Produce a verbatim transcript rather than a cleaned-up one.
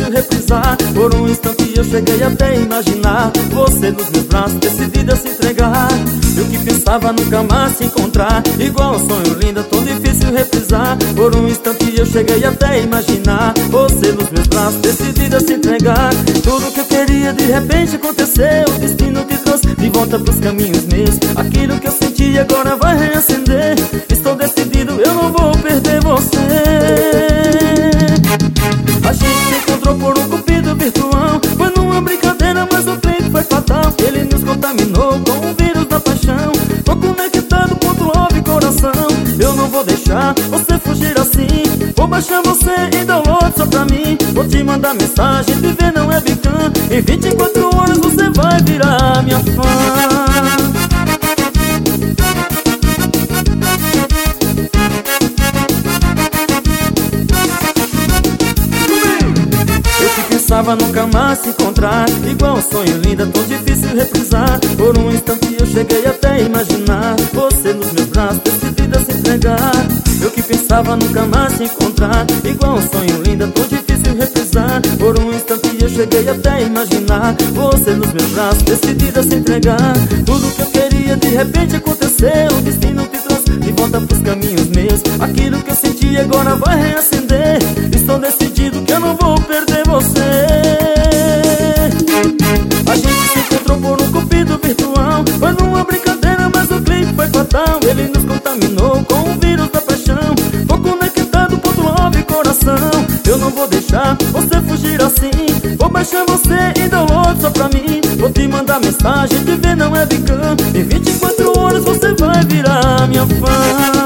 difícil reprisar. Por um instante eu cheguei até a imaginar você nos meus braços, decidida a se entregar. Eu que pensava nunca mais se encontrar, igual um sonho lindo, tão difícil reprisar. Por um instante eu cheguei até a imaginar você nos meus braços, decidida a se entregar. Tudo que eu queria de repente aconteceu, o destino te trouxe de volta pros caminhos meus. Aquilo que eu senti agora vai reacender. Estou decidido, eu não vou perder você. A gente se encontrou por um cupido virtual, foi numa brincadeira, mas o clique foi fatal. Ele nos contaminou com o vírus da paixão. Tô conectado, ponto love coração. Eu não vou deixar você fugir assim. Vou baixar você e download só pra mim. Vou te mandar mensagem, te ver não é bicam. Em vinte e quatro horas você vai virar minha fã. Pensava nunca mais se encontrar, igual um sonho lindo, tão difícil reprisar. Por um instante eu cheguei até a imaginar você nos meus braços, decidida a se entregar. Eu que pensava nunca mais se encontrar, igual um sonho lindo, tão difícil reprisar. Por um instante eu cheguei até a imaginar você nos meus braços, decidida a se entregar. Tudo que eu queria de repente aconteceu, o destino te trouxe de volta pros caminhos meus. Aquilo que eu senti agora vai reacender. Estou decidido que eu não vou perder você. A gente se encontrou por um cupido virtual, foi numa brincadeira, mas o clique foi fatal. Ele nos contaminou com o vírus da paixão. Tô conectado, ponto love coração. Eu não vou deixar você fugir assim. Vou baixar você e download só pra mim. Vou te mandar mensagem, te ver não é bicam. Em vinte e quatro horas você vai virar minha fã.